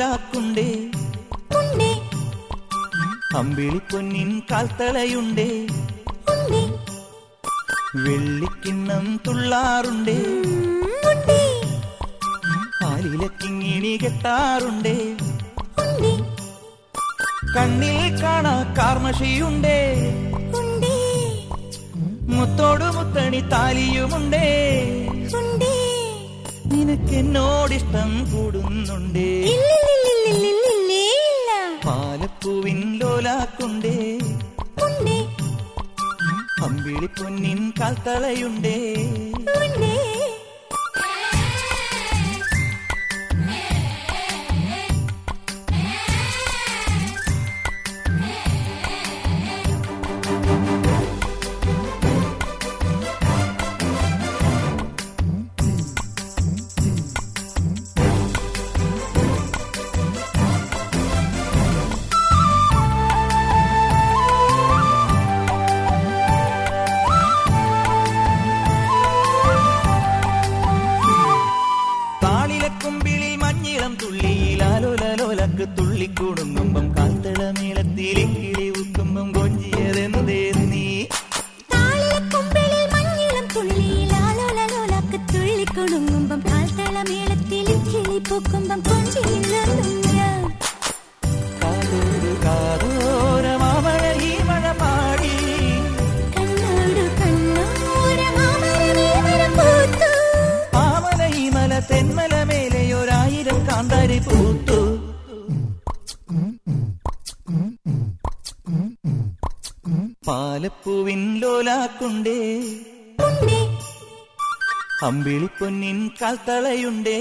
ലോലാക്കുണ്ടേ അമ്പിളി പൊന്നിൻ കാൽത്തളയുണ്ടേ വെള്ളിക്കിണ്ണം തുള്ളാറുണ്ടേ ആലിലക്കിങ്ങിണി കെട്ടാറുണ്ടേ കണ്ണിൽ കാണാ കാർമഷിയുണ്ടേ മുത്തോടു മുത്തണി താലിയുമുണ്ടേ നിനക്കെന്നോടിഷ്ടം കൂടുന്നുണ്ടേ പാലപ്പൂവിൻ ലോലാക്കുണ്ടേ അമ്പിളി പൊന്നിൻ കാൽത്തളയുണ്ടേ തുള്ളിക്കൂടുമ്പം കാൽത്തളമേളത്തിലെ കിളി ഉക്കുമ്പം കൊഞ്ചിയതെന്തേ നീ തുള്ളിക്കൊടുങ്ങുമ്പം കാൽത്തളമേളത്തിലെ കിളി പൂക്കുമ്പം കാതോരമാമഴ ഈ മഴ പാടി മാമല ഈ മല തെന്മല മേലെയൊരായിരം കാന്താരി പൂത്തു പാലപ്പൂവിൻ ലോലാക്കുണ്ടേ അമ്പിളി പൊന്നിൻ കാൽത്തളയുണ്ടേ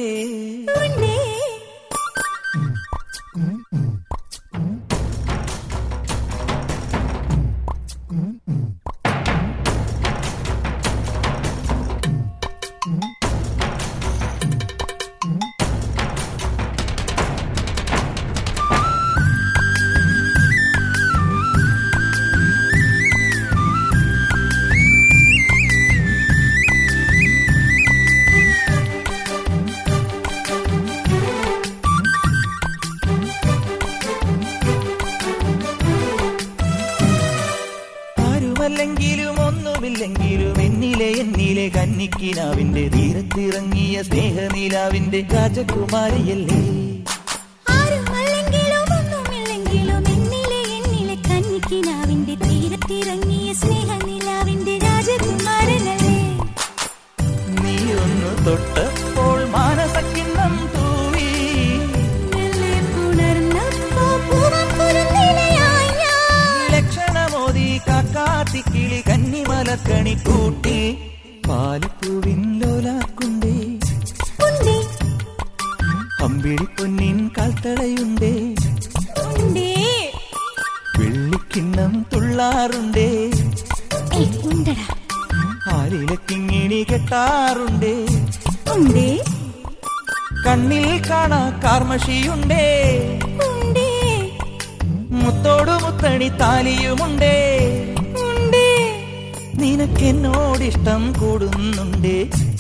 ല്ലെങ്കിലും ഒന്നുമില്ലെങ്കിലും എന്നിലെ കന്നിക്കിനാവിന്റെ തീരത്തിറങ്ങിയ സ്നേഹനിലാവിന്റെ രാജകുമാരിയല്ലേ കന്നിക്കിനാവിന്റെ തീരത്തിറങ്ങിയ സ്നേഹനിലാവിന്റെ രാജകുമാരനല്ലേ നീ ഒന്ന് തൊട്ടപ്പോൾ മാനസക്കിണ്ണം തൂവി ലക്ഷണമോദി കാക്കാത്തിക്കിളി കന്നിമലക്കണി കൂട്ടി പാലപ്പൂവിൻ ലോലാക്കുണ്ടേ അമ്പിളി പൊന്നിൻ കാൽത്തളയുണ്ടേ വെള്ളിക്കിണ്ണം തുള്ളാറുണ്ടേ ആലിലക്കിങ്ങിണി കെട്ടാറുണ്ടേ കണ്ണിൽ കാണാ കാർമഷിയുണ്ടേ മുത്തോടു മുത്തണി താലിയുമുണ്ടേ നിനക്കെന്നോടിഷ്ടം കൂടുന്നുണ്ടേ